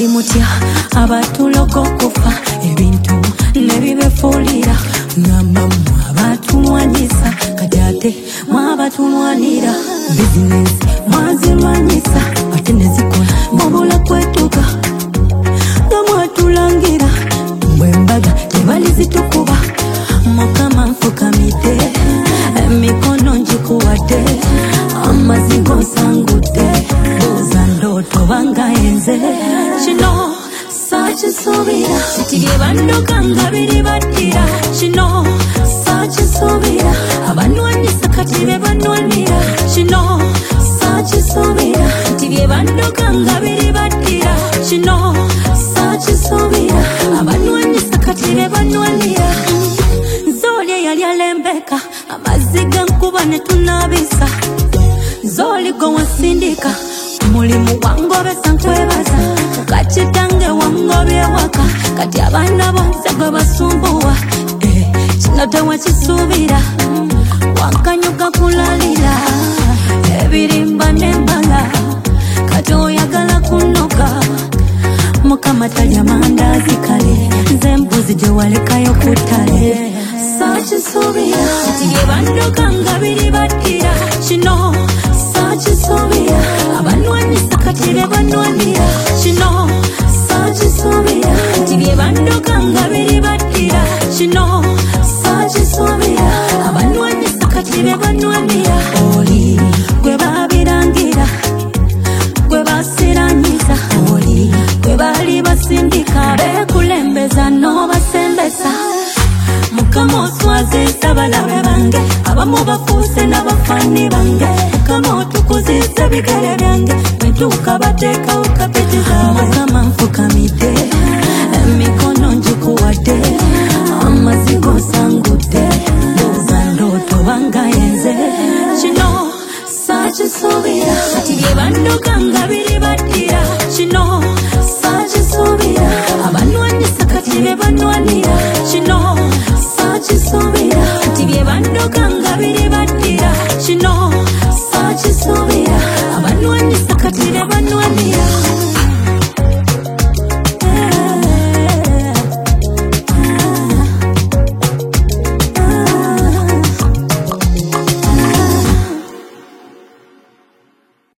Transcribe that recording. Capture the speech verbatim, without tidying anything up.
Lwaki mutya abatuloko kufa ebintu nebibefulira ngamba mwabatulwanyisa kati ate mwabatulwanira bizinesi mwazirwanyisa ate nezikola mubula kwetuka nga mwatulangira mbwembaga tebalizitukuba Mukama nfukamidde emikono njikuwadde amazigo nsangudde buuza ndoto banga enze kino sakisuubira kitige bandoka nga biri baddira kino sakisuubira abanwanisa kati be banwanira kino sakisuubira kitige bandoka nga biri baddira kino sakisuubira abanwanisa kati be banwanira Zoli yali alembeka amaziga nkuba ne tunabisa Zoli go wasindika mulimu wangobesa nkwebaza kakitange wangobye waka kati abaana bonse gwe basumbuwa eh, kino tewakisuubira wakanyuka kulalira ebirimba n'embala kati oyagala kunoga Mukama talya mandazi kale nze mbuzi gye walekayo ku ttale sakisuubira kitige bandoka nga biri baddira kino sakisuubira abanwanisa kati be banwanira kino sakisuubira kitige bandoka nga biri baddira kino sakisuubira abanwanisa kati be banwanira oli gwe babirangira gwe basiranyiza oli gwe bali basindika bekulembeza n'obasembesa Mukama oswazisa balabe bange abamu bafuuse n'abafaani bange Mukama otukuzisa bigere byange bwentuuka bateekawo kapeti zaabwe Mukama nfukamidde